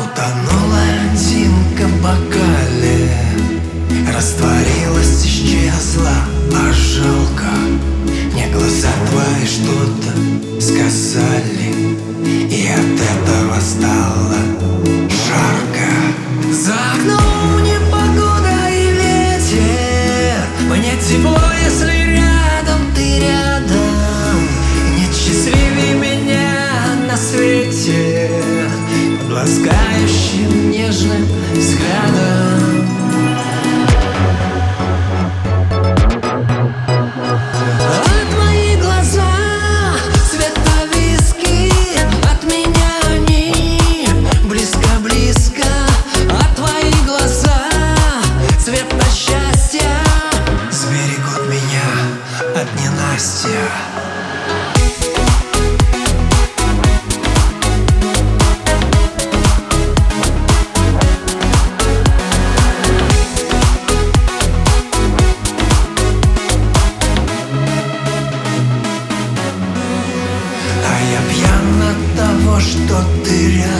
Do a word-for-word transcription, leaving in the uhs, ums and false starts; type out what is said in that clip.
Утонула льдинка в бокале, растворилась, исчезла, а жалко. Мне глаза твои что-то сказали, и от этого стало жарко. За окном непогода и ветер, мне тепло, если рядом ты рядом. Нет счастливее меня на свете, под ласкающим нежным взглядом. А твои глаза цвета виски, от меня они близко-близко. А твои глаза цвета счастья сберегут меня от ненастья. Я пьян от того, что ты рядом.